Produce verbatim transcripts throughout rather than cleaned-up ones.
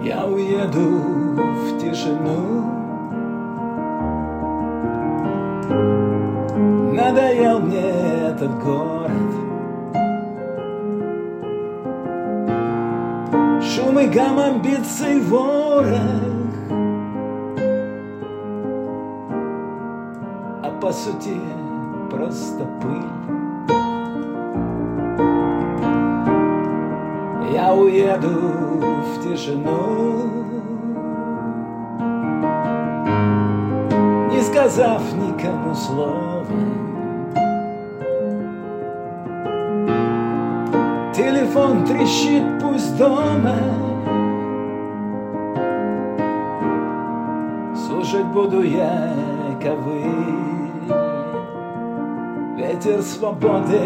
Я уеду в тишину. Надоел мне этот город. Шум и гам, амбиций, ворох, а по сути просто пыль. Я уеду в тишину, не сказав никому слова. Телефон трещит, пусть дома. Слушать буду я ковыль. Ветер свободы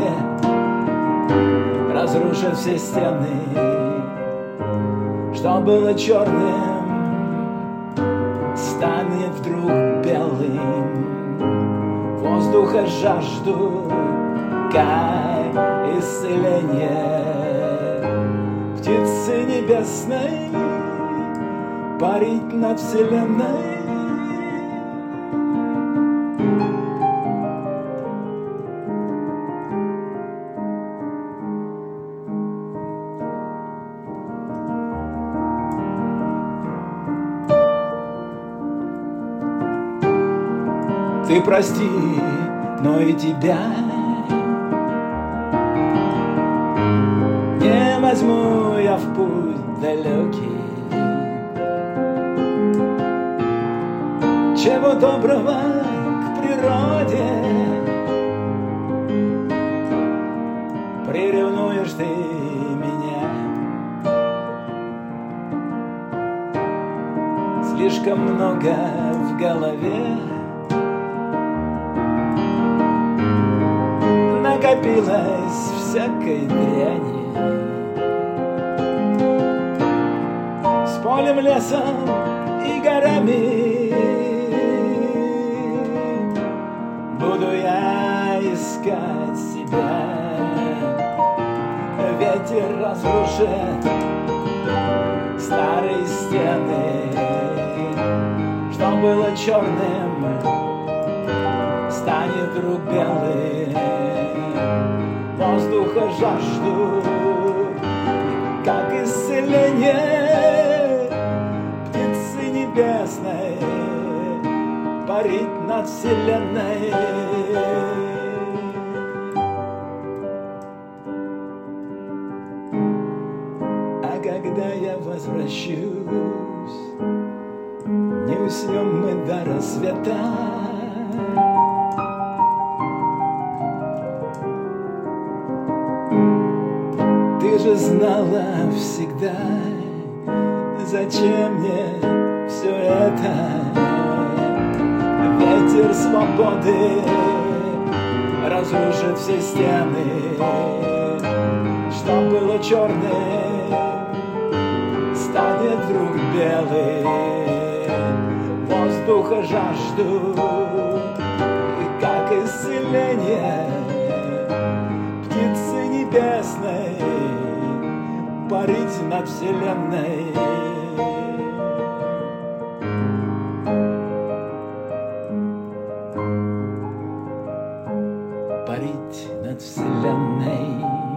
разрушит все стены. Что было черным, станет вдруг белым. Воздуха жажду, кай, исцеление. Птицы небесной парить над вселенной. Ты прости, но и тебя не возьму я в путь далекий. Чего доброго к природе приревнуешь ты меня. Слишком много в голове накопилось всякой дряни. С полем, лесом и горами буду я искать себя. Ветер разрушит старые стены. Что было черным, станет вдруг белым. Воздуха жажду, как исцеление. Птицы небесной парить над вселенной. А когда я возвращусь, не уснем мы до рассвета. Ты же знала всегда, зачем мне все это. Ветер свободы разрушит все стены. Что было черным, станет вдруг белым. Воздуха жажду, как исцеление. Птицы небесной парить над вселенной. Парить над вселенной.